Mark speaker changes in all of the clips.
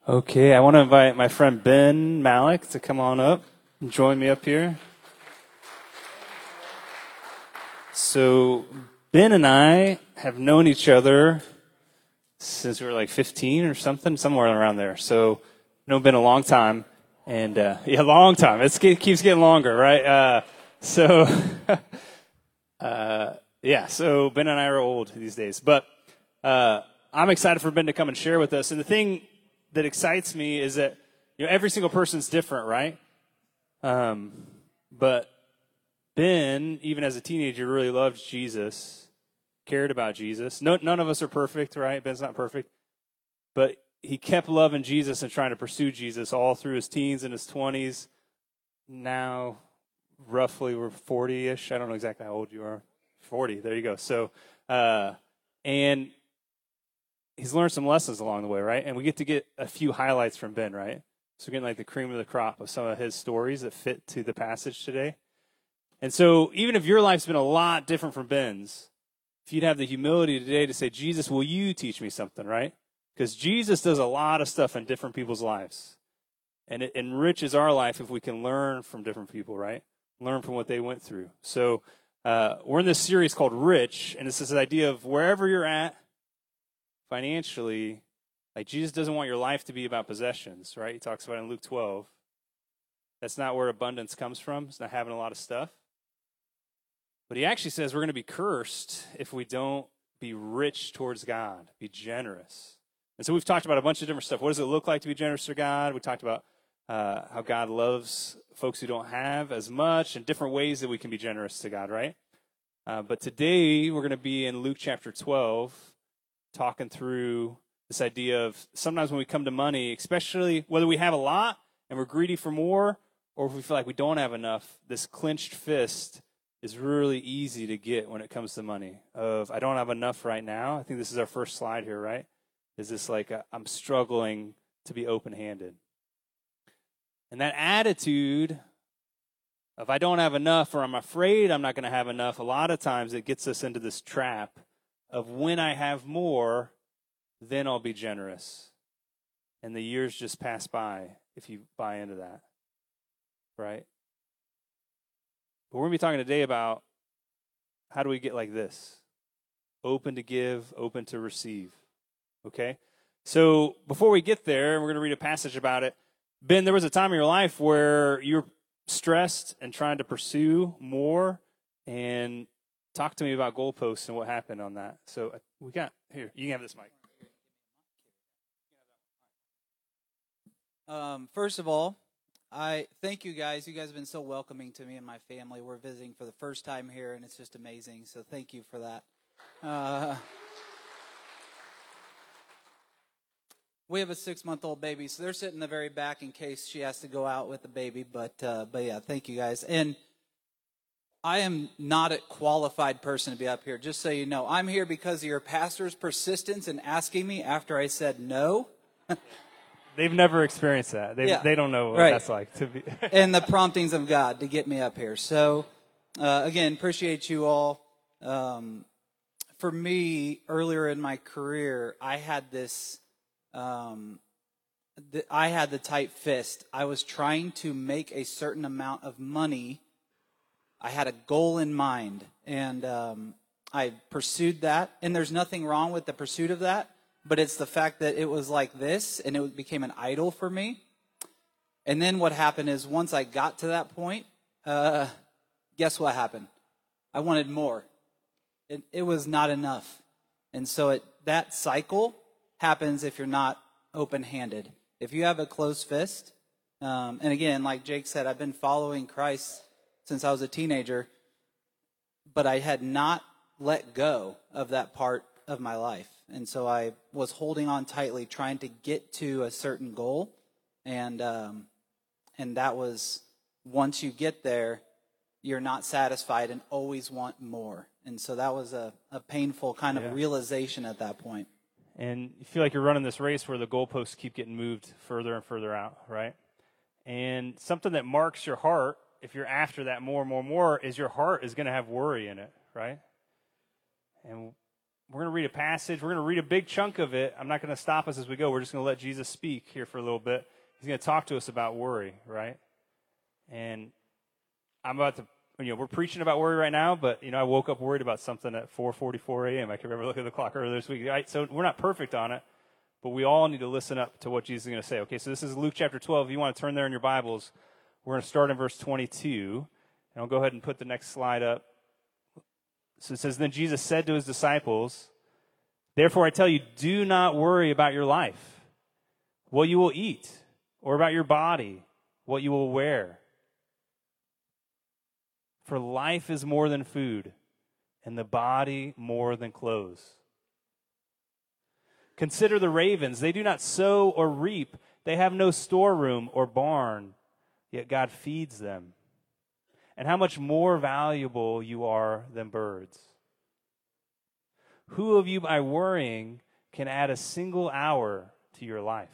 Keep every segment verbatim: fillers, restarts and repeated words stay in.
Speaker 1: Okay, I want to invite my friend Ben Malik to come on up and join me up here. So, Ben and I have known each other since we were like fifteen or something, somewhere around there. So, known Ben a long time, and uh, yeah, long time. It's, it keeps getting longer, right? Uh, so, uh, yeah, so Ben and I are old these days, but uh, I'm excited for Ben to come and share with us. And the thing that excites me is that, you know, every single person's different, right? Um, but Ben, even as a teenager, really loved Jesus, cared about Jesus. No, none of us are perfect, right? Ben's not perfect. But he kept loving Jesus and trying to pursue Jesus all through his teens and his twenties. Now, roughly, we're forty-ish. I don't know exactly how old you are. forty, there you go. So, uh, and he's learned some lessons along the way, right? And we get to get a few highlights from Ben, right? So we're getting like the cream of the crop of some of his stories that fit to the passage today. And so even if your life's been a lot different from Ben's, if you'd have the humility today to say, Jesus, will you teach me something, right? Because Jesus does a lot of stuff in different people's lives. And it enriches our life if we can learn from different people, right? Learn from what they went through. So uh, we're in this series called Rich, and it's this idea of wherever you're at, financially, like Jesus doesn't want your life to be about possessions, right? He talks about it in Luke twelve. That's not where abundance comes from. It's not having a lot of stuff. But he actually says we're going to be cursed if we don't be rich towards God, be generous. And so we've talked about a bunch of different stuff. What does it look like to be generous to God? We talked about uh, how God loves folks who don't have as much and different ways that we can be generous to God, right? Uh, but today we're going to be in Luke chapter twelve, talking through this idea of sometimes when we come to money, especially whether we have a lot and we're greedy for more, or if we feel like we don't have enough, this clenched fist is really easy to get when it comes to money. Of, I don't have enough right now. I think this is our first slide here, right? Is this like, a, I'm struggling to be open-handed. And that attitude of I don't have enough, or I'm afraid I'm not going to have enough, a lot of times it gets us into this trap of when I have more, then I'll be generous. And the years just pass by if you buy into that, right? But we're going to be talking today about how do we get like this? Open to give, open to receive, okay? So before we get there, we're going to read a passage about it. Ben, there was a time in your life where you were stressed and trying to pursue more, and talk to me about goalposts and what happened on that. So we got, here, you can have this mic.
Speaker 2: Um, first of all, I thank you guys. You guys have been so welcoming to me and my family. We're visiting for the first time here, and it's just amazing. So thank you for that. Uh, we have a six-month-old baby, so they're sitting in the very back in case she has to go out with the baby. But uh, but yeah, thank you guys. And I am not a qualified person to be up here, just so you know. I'm here because of your pastor's persistence in asking me after I said no.
Speaker 1: They've never experienced that. They
Speaker 2: Yeah,
Speaker 1: they don't know what
Speaker 2: right.
Speaker 1: that's like to be.
Speaker 2: And the promptings of God to get me up here. So, uh, again, appreciate you all. Um, for me, earlier in my career, I had this, um, th- I had the tight fist. I was trying to make a certain amount of money. I had a goal in mind, and um, I pursued that. And there's nothing wrong with the pursuit of that, but it's the fact that it was like this, and it became an idol for me. And then what happened is once I got to that point, uh, guess what happened? I wanted more. It, it was not enough. And so it, that cycle happens if you're not open-handed. If you have a closed fist, um, and again, like Jake said, I've been following Christ since I was a teenager, but I had not let go of that part of my life. And so I was holding on tightly, trying to get to a certain goal. And um, and that was, once you get there, you're not satisfied and always want more. And so that was a, a painful kind of
Speaker 1: Yeah.
Speaker 2: realization at that point.
Speaker 1: And you feel like you're running this race where the goalposts keep getting moved further and further out, right? And something that marks your heart, if you're after that more and more and more, is your heart is going to have worry in it, right? And we're going to read a passage. We're going to read a big chunk of it. I'm not going to stop us as we go. We're just going to let Jesus speak here for a little bit. He's going to talk to us about worry, right? And I'm about to, you know, we're preaching about worry right now, but, you know, I woke up worried about something at four forty-four a.m. I can remember looking at the clock earlier this week. Right? So we're not perfect on it, but we all need to listen up to what Jesus is going to say. Okay, so this is Luke chapter twelve. If you want to turn there in your Bibles, we're going to start in verse twenty-two. And I'll go ahead and put the next slide up. So it says, then Jesus said to his disciples, therefore I tell you, do not worry about your life, what you will eat, or about your body, what you will wear. For life is more than food, and the body more than clothes. Consider the ravens. They do not sow or reap. They have no storeroom or barn, yet God feeds them. And how much more valuable you are than birds. Who of you by worrying can add a single hour to your life?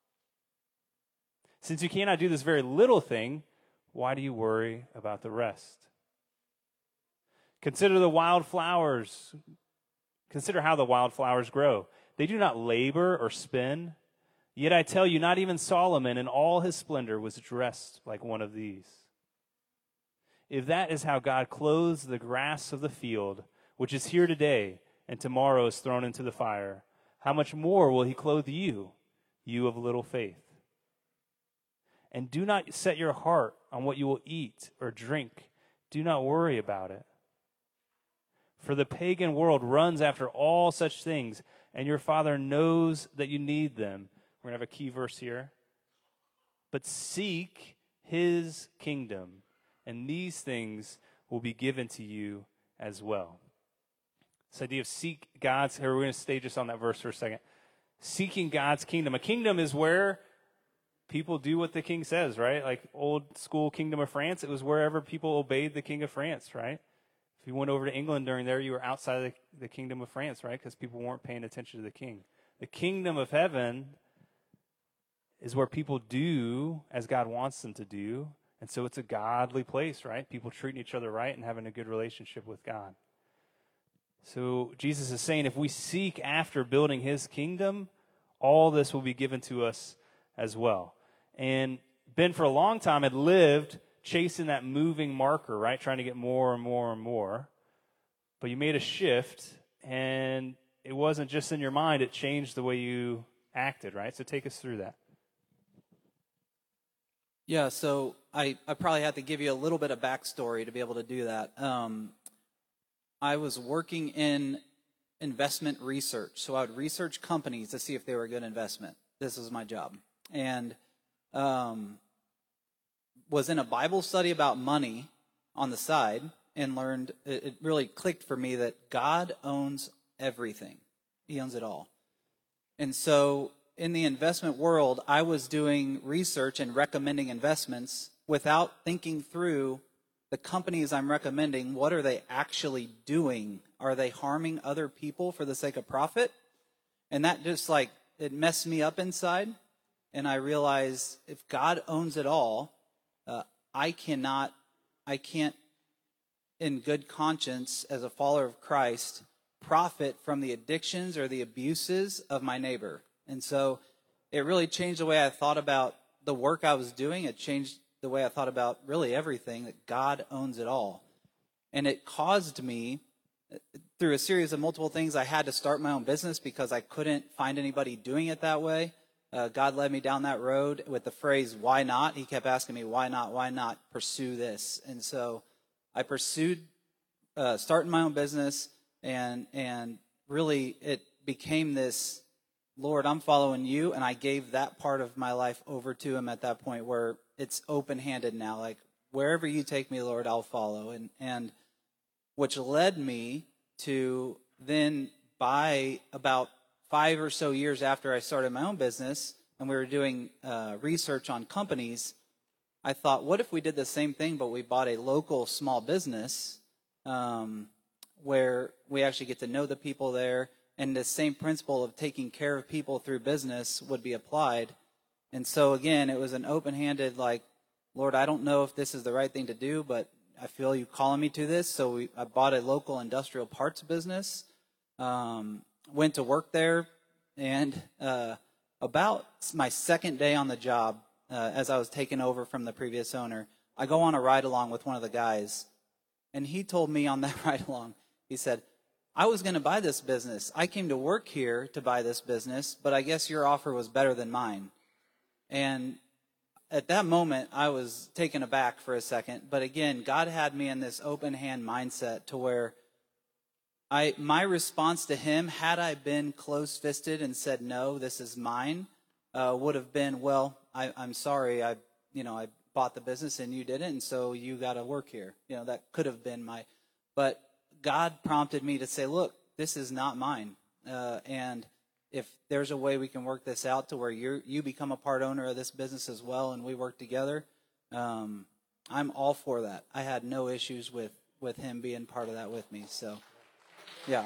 Speaker 1: Since you cannot do this very little thing, why do you worry about the rest? Consider the wild flowers. Consider how the wild flowers grow. They do not labor or spin. Yet I tell you, not even Solomon in all his splendor was dressed like one of these. If that is how God clothes the grass of the field, which is here today and tomorrow is thrown into the fire, how much more will he clothe you, you of little faith? And do not set your heart on what you will eat or drink. Do not worry about it. For the pagan world runs after all such things, and your Father knows that you need them. We're going to have a key verse here. But seek his kingdom, and these things will be given to you as well. This idea of seek God's, here we're going to stay just on that verse for a second. Seeking God's kingdom. A kingdom is where people do what the king says, right? Like old school Kingdom of France, it was wherever people obeyed the King of France, right? If you went over to England during there, you were outside of the, the Kingdom of France, right? Because people weren't paying attention to the king. The kingdom of heaven is where people do as God wants them to do. And so it's a godly place, right? People treating each other right and having a good relationship with God. So Jesus is saying if we seek after building his kingdom, all this will be given to us as well. And Ben, for a long time, had lived chasing that moving marker, right? Trying to get more and more and more. But you made a shift, and it wasn't just in your mind. It changed the way you acted, right? So take us through that.
Speaker 2: Yeah, so I, I probably have to give you a little bit of backstory to be able to do that. Um, I was working in investment research, so I would research companies to see if they were a good investment. This was my job. And um, was in a Bible study about money on the side and learned, it, it really clicked for me that God owns everything. He owns it all. And so in the investment world, I was doing research and recommending investments without thinking through the companies I'm recommending. What are they actually doing? Are they harming other people for the sake of profit? And that just like, it messed me up inside. And I realized if God owns it all, uh, I cannot, I can't in good conscience as a follower of Christ profit from the addictions or the abuses of my neighbor. And so it really changed the way I thought about the work I was doing. It changed the way I thought about really everything, that God owns it all. And it caused me, through a series of multiple things, I had to start my own business because I couldn't find anybody doing it that way. Uh, God led me down that road with the phrase, why not? He kept asking me, why not, why not pursue this? And so I pursued uh, starting my own business, and and really it became this, Lord, I'm following you, and I gave that part of my life over to him at that point where it's open-handed now. Like, wherever you take me, Lord, I'll follow. And, and which led me to then by about five or so years after I started my own business, and we were doing uh, research on companies, I thought, what if we did the same thing, but we bought a local small business um, where we actually get to know the people there, and the same principle of taking care of people through business would be applied. And so, again, it was an open-handed, like, Lord, I don't know if this is the right thing to do, but I feel you calling me to this. So we, I bought a local industrial parts business. Um, went to work there, and uh, about my second day on the job, uh, as I was taking over from the previous owner, I go on a ride along with one of the guys, and he told me on that ride along, he said, I was going to buy this business. I came to work here to buy this business, but I guess your offer was better than mine. And at that moment, I was taken aback for a second. But again, God had me in this open hand mindset to where I, my response to him, had I been close-fisted and said, no, this is mine, uh, would have been, well, I, I'm sorry, I, you know, I bought the business and you didn't, and so you got to work here. You know, that could have been my, but God prompted me to say, look, this is not mine. Uh, and if there's a way we can work this out to where you you become a part owner of this business as well and we work together, um, I'm all for that. I had no issues with, with him being part of that with me, so. Yeah.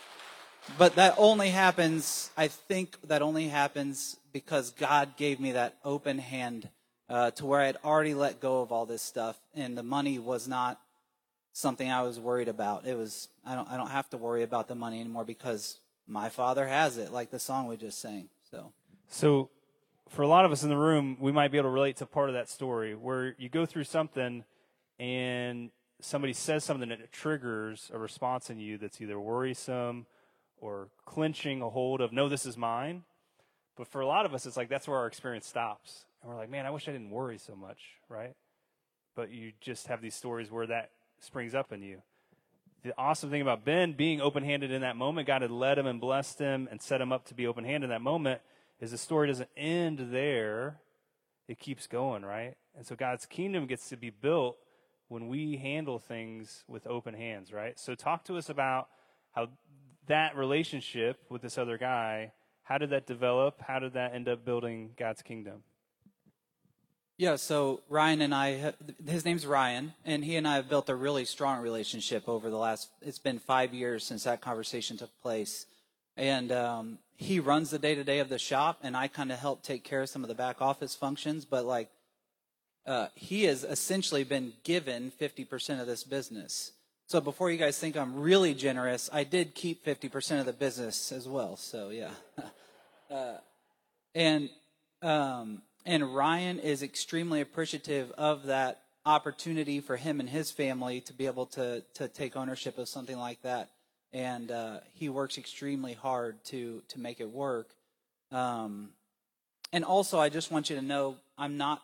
Speaker 2: But that only happens, I think that only happens because God gave me that open hand uh, to where I had already let go of all this stuff, and the money was not something I was worried about. It was, I don't I don't have to worry about the money anymore because my Father has it, like the song we just sang. So,
Speaker 1: so for a lot of us in the room, we might be able to relate to part of that story where you go through something and somebody says something and it triggers a response in you that's either worrisome or clenching a hold of, no, this is mine. But for a lot of us, it's like that's where our experience stops. And we're like, man, I wish I didn't worry so much, right? But you just have these stories where that springs up in you. The awesome thing about Ben being open-handed in that moment, God had led him and blessed him and set him up to be open-handed in that moment, is the story doesn't end there. It keeps going, right? And so God's kingdom gets to be built when we handle things with open hands, right? So talk to us about how that relationship with this other guy, how did that develop? How did that end up building God's kingdom?
Speaker 2: Yeah, so Ryan and I, his name's Ryan, and he and I have built a really strong relationship over the last, it's been five years since that conversation took place. And um, he runs the day-to-day of the shop, and I kind of help take care of some of the back office functions, but like, Uh, he has essentially been given fifty percent of this business. So before you guys think I'm really generous, I did keep fifty percent of the business as well. So yeah. uh, and um, and Ryan is extremely appreciative of that opportunity for him and his family to be able to, to take ownership of something like that. And uh, he works extremely hard to, to make it work. Um, and also, I just want you to know, I'm not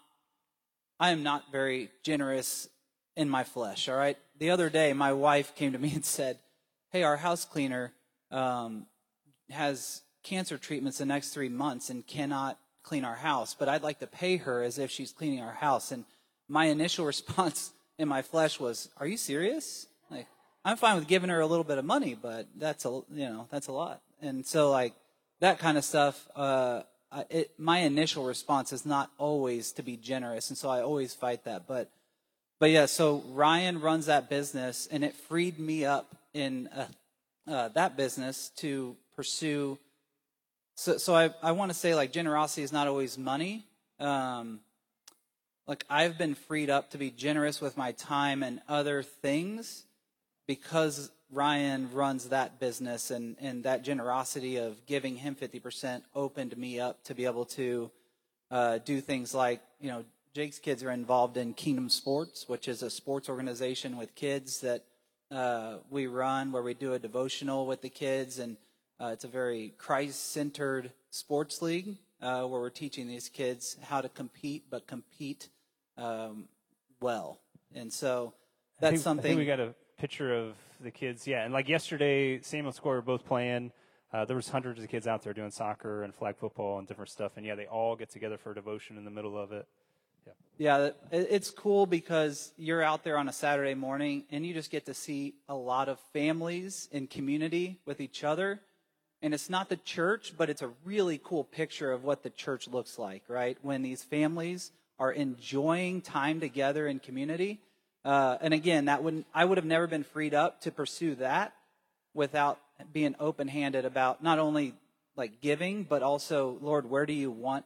Speaker 2: I am not very generous in my flesh, all right? The other day, my wife came to me and said, hey, our house cleaner um, has cancer treatments the next three months and cannot clean our house, but I'd like to pay her as if she's cleaning our house. And my initial response in my flesh was, are you serious? Like, I'm fine with giving her a little bit of money, but that's a, you know, that's a lot. And so, like, that kind of stuff, uh, Uh, it, my initial response is not always to be generous, and so I always fight that. But, but yeah, so Ryan runs that business, and it freed me up in uh, uh, that business to pursue. So, so I, I want to say, like, generosity is not always money. Um, like, I've been freed up to be generous with my time and other things because Ryan runs that business, and, and that generosity of giving him fifty percent opened me up to be able to uh, do things like, you know, Jake's kids are involved in Kingdom Sports, which is a sports organization with kids that uh, we run where we do a devotional with the kids, and uh, it's a very Christ-centered sports league uh, where we're teaching these kids how to compete, but compete um, well. And so that's
Speaker 1: I think,
Speaker 2: something.
Speaker 1: I think we got a picture of the kids, yeah. And like yesterday, Samuel and Score were both playing. Uh, there was hundreds of kids out there doing soccer and flag football and different stuff. And yeah, they all get together for a devotion in the middle of it. Yeah,
Speaker 2: yeah, it's cool because you're out there on a Saturday morning and you just get to see a lot of families in community with each other. And it's not the church, but it's a really cool picture of what the church looks like, right? When these families are enjoying time together in community. Uh, and again, that wouldn't, I would have never been freed up to pursue that without being open-handed about not only like giving, but also, Lord, where do you want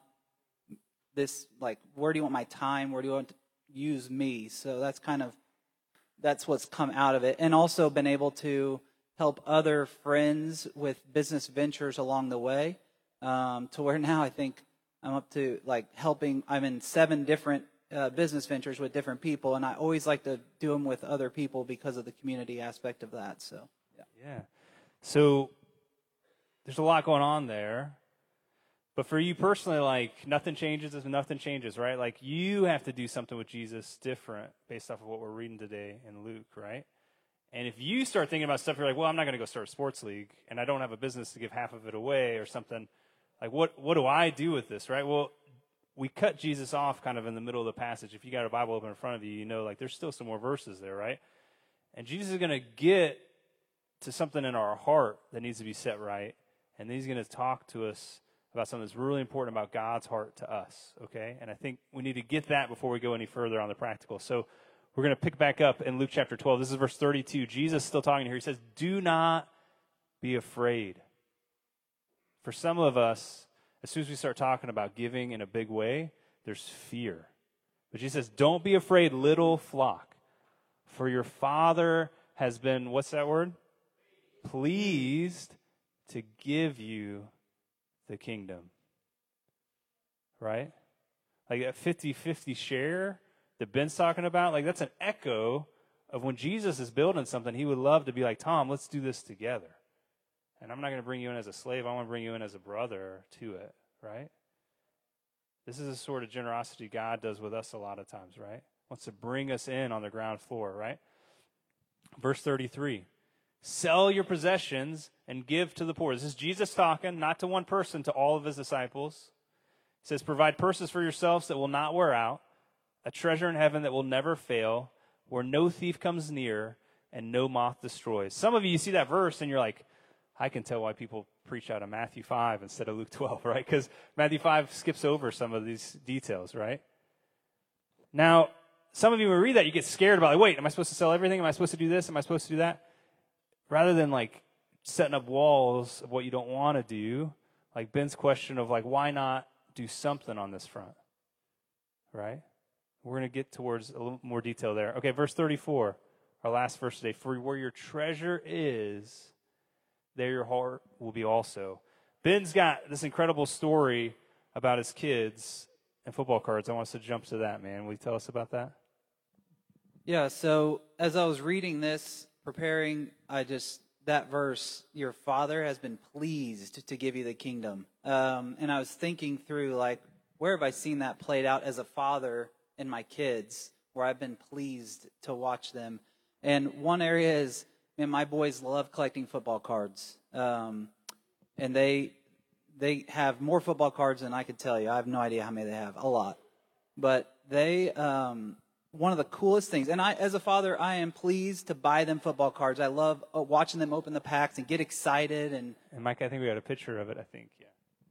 Speaker 2: this, like, where do you want my time? Where do you want to use me? So that's kind of, that's what's come out of it. And also been able to help other friends with business ventures along the way, um, to where now I think I'm up to like helping. I'm in seven different uh, business ventures with different people, and I always like to do them with other people because of the community aspect of that. So, yeah.
Speaker 1: Yeah. So there's a lot going on there. But for you personally, like, nothing changes if nothing changes, right? Like, you have to do something with Jesus different based off of what we're reading today in Luke, right? And if you start thinking about stuff, you're like, well, I'm not going to go start a sports league, and I don't have a business to give half of it away or something. Like, what, what do I do with this, right? Well, we cut Jesus off kind of in the middle of the passage. If you got a Bible open in front of you, you know, like, there's still some more verses there, right? And Jesus is going to get to something in our heart that needs to be set right, and then he's going to talk to us about something that's really important about God's heart to us, okay? And I think we need to get that before we go any further on the practical. So we're going to pick back up in Luke chapter twelve. This is verse thirty-two. Jesus is still talking here. He says, do not be afraid. For some of us, as soon as we start talking about giving in a big way, there's fear. But Jesus says, don't be afraid, little flock. For your Father has been, what's that word? Pleased to give you the kingdom, right? Like that fifty-fifty share that Ben's talking about, like that's an echo of when Jesus is building something, he would love to be like, Tom, let's do this together. And I'm not going to bring you in as a slave. I want to bring you in as a brother to it, right? This is the sort of generosity God does with us a lot of times, right? Wants to bring us in on the ground floor, right? Verse thirty-three. Sell your possessions and give to the poor. This is Jesus talking, not to one person, to all of his disciples. He says, provide purses for yourselves that will not wear out, a treasure in heaven that will never fail, where no thief comes near and no moth destroys. Some of you, you see that verse and you're like, I can tell why people preach out of Matthew five instead of Luke twelve, right? Because Matthew five skips over some of these details, right? Now, some of you, when you read that, you get scared about, like, wait, am I supposed to sell everything? Am I supposed to do this? Am I supposed to do that? Rather than like setting up walls of what you don't want to do, like Ben's question of like, why not do something on this front, right? We're going to get towards a little more detail there. Okay, verse thirty-four, our last verse today. For where your treasure is, there your heart will be also. Ben's got this incredible story about his kids and football cards. I want us to jump to that, man. Will you tell us about that?
Speaker 2: Yeah, so as I was reading this, preparing, I just, that verse, your Father has been pleased to give you the kingdom. Um, and I was thinking through, like, where have I seen that played out as a father in my kids, where I've been pleased to watch them. And one area is, man, my boys love collecting football cards. Um, and they they have more football cards than I could tell you. I have no idea how many they have, a lot. But they... Um, one of the coolest things, and I, as a father, I am pleased to buy them football cards. I love uh, watching them open the packs and get excited. And,
Speaker 1: and Mike, I think we got a picture of it, I think, yeah.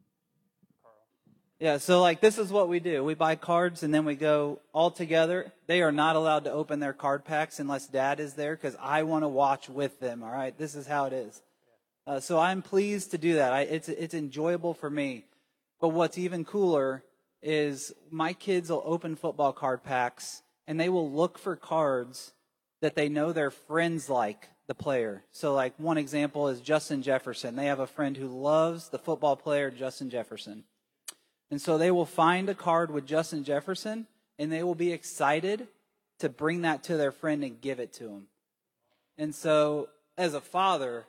Speaker 1: Carl.
Speaker 2: Yeah, so like this is what we do. We buy cards and then we go all together. They are not allowed to open their card packs unless Dad is there because I want to watch with them, all right? This is how it is. Uh, so I'm pleased to do that. I, it's, it's enjoyable for me. But what's even cooler is my kids will open football card packs and they will look for cards that they know their friends like the player. So like one example is Justin Jefferson. They have a friend who loves the football player Justin Jefferson. And so they will find a card with Justin Jefferson and they will be excited to bring that to their friend and give it to him. And so as a father,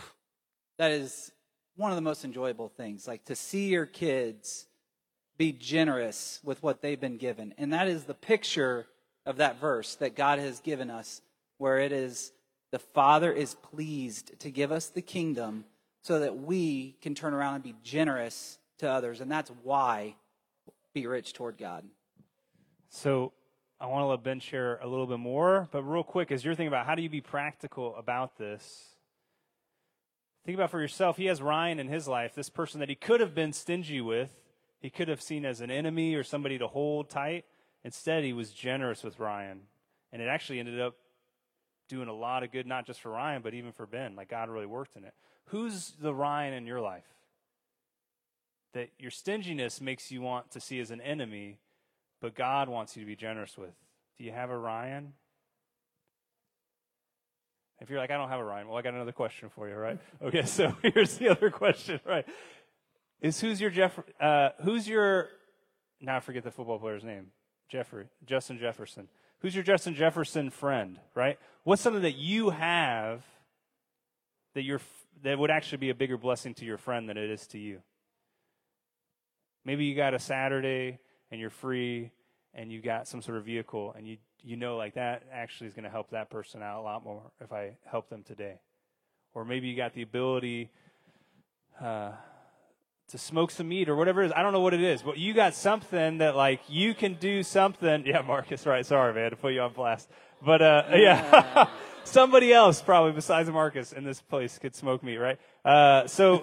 Speaker 2: that is one of the most enjoyable things, like to see your kids be generous with what they've been given. And that is the picture of that verse that God has given us, where it is the Father is pleased to give us the kingdom so that we can turn around and be generous to others. And that's why be rich toward God.
Speaker 1: So I want to let Ben share a little bit more, but real quick, as you're thinking about how do you be practical about this, think about for yourself. He has Ryan in his life, this person that he could have been stingy with. He could have seen as an enemy or somebody to hold tight. Instead, he was generous with Ryan. And it actually ended up doing a lot of good, not just for Ryan, but even for Ben. Like, God really worked in it. Who's the Ryan in your life that your stinginess makes you want to see as an enemy, but God wants you to be generous with? Do you have a Ryan? If you're like, I don't have a Ryan, well, I got another question for you, right? Okay, so here's the other question, right? Is who's your Jeff? Uh, who's your? Now I forget the football player's name. Jeffrey, Justin Jefferson. Who's your Justin Jefferson friend, right? What's something that you have that you're that would actually be a bigger blessing to your friend than it is to you? Maybe you got a Saturday and you're free and you got some sort of vehicle and you you know like that actually is going to help that person out a lot more if I help them today. Or maybe you got the ability uh, to smoke some meat or whatever it is. I don't know what it is, but you got something that like you can do something. Yeah, Marcus, right. Sorry, man, to put you on blast. But uh, yeah, somebody else probably besides Marcus in this place could smoke meat, right? Uh, so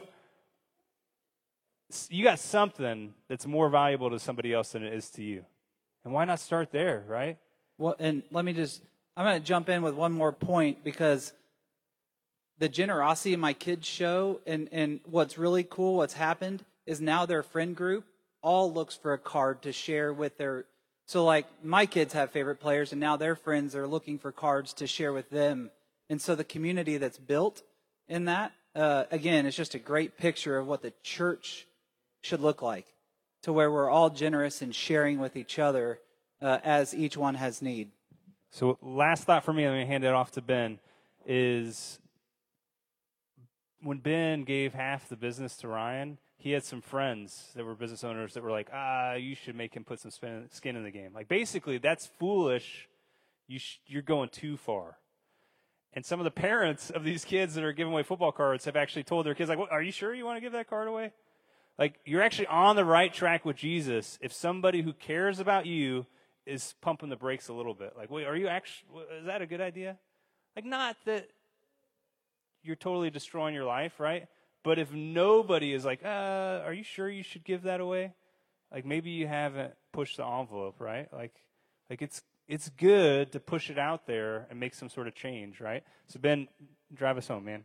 Speaker 1: you got something that's more valuable to somebody else than it is to you. And why not start there, right?
Speaker 2: Well, and let me just, I'm going to jump in with one more point because the generosity my kids show and, and what's really cool, what's happened is now their friend group all looks for a card to share with their, so like my kids have favorite players and now their friends are looking for cards to share with them. And so the community that's built in that, uh, again, it's just a great picture of what the church should look like, to where we're all generous and sharing with each other uh, as each one has need.
Speaker 1: So last thought for me, let me hand it off to Ben, is when Ben gave half the business to Ryan, he had some friends that were business owners that were like, ah, you should make him put some spin, skin in the game. Like, basically, that's foolish. You sh- you're going too far. And some of the parents of these kids that are giving away football cards have actually told their kids, like, well, are you sure you want to give that card away? Like, you're actually on the right track with Jesus if somebody who cares about you is pumping the brakes a little bit. Like, wait, are you actually, is that a good idea? Like, not that you're totally destroying your life, right? But if nobody is like, uh, are you sure you should give that away? Like, maybe you haven't pushed the envelope, right? Like, like it's it's good to push it out there and make some sort of change, right? So, Ben, drive us home, man.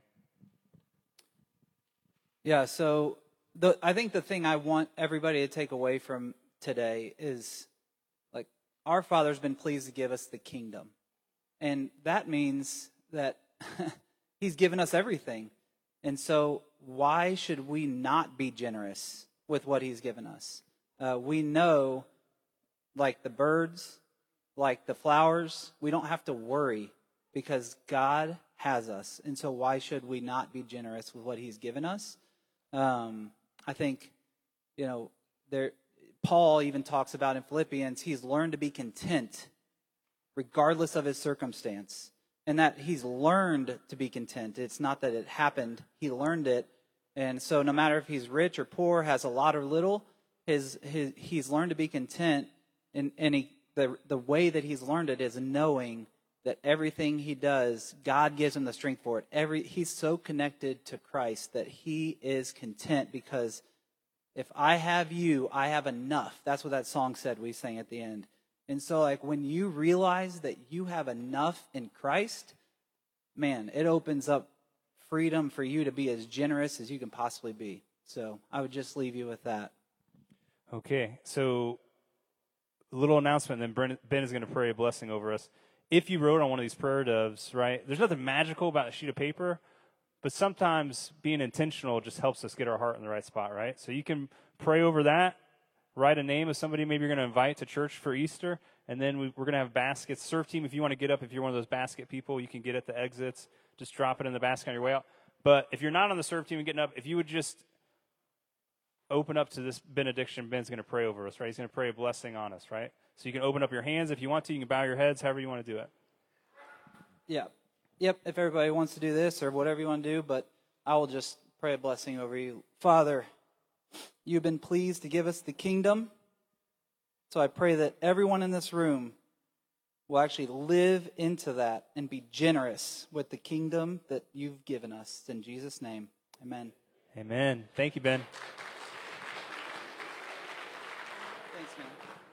Speaker 2: Yeah, so the I think the thing I want everybody to take away from today is, like, our Father's been pleased to give us the kingdom. And that means that He's given us everything. And so why should we not be generous with what He's given us? Uh, we know, like the birds, like the flowers, we don't have to worry because God has us. And so why should we not be generous with what He's given us? Um, I think, you know, there. Paul even talks about in Philippians, he's learned to be content regardless of his circumstance. And that he's learned to be content. It's not that it happened. He learned it. And so no matter if he's rich or poor, has a lot or little, his, his he's learned to be content. And, and he, the, the way that he's learned it is knowing that everything he does, God gives him the strength for it. Every He's so connected to Christ that he is content because if I have you, I have enough. That's what that song said we sang at the end. And so, like, when you realize that you have enough in Christ, man, it opens up freedom for you to be as generous as you can possibly be. So I would just leave you with that.
Speaker 1: Okay, so a little announcement, and then Ben is going to pray a blessing over us. If you wrote on one of these prayer doves, right, there's nothing magical about a sheet of paper, but sometimes being intentional just helps us get our heart in the right spot, right? So you can pray over that. Write a name of somebody maybe you're going to invite to church for Easter, and then we, we're going to have baskets. Serve team, if you want to get up, if you're one of those basket people, you can get at the exits. Just drop it in the basket on your way out. But if you're not on the serve team and getting up, if you would just open up to this benediction, Ben's going to pray over us, right? He's going to pray a blessing on us, right? So you can open up your hands if you want to. You can bow your heads, however you want to do it.
Speaker 2: Yeah. Yep, if everybody wants to do this or whatever you want to do, but I will just pray a blessing over you. Father, you've been pleased to give us the kingdom. So I pray that everyone in this room will actually live into that and be generous with the kingdom that you've given us. In Jesus' name, amen.
Speaker 1: Amen. Thank you, Ben.
Speaker 2: Thanks, man.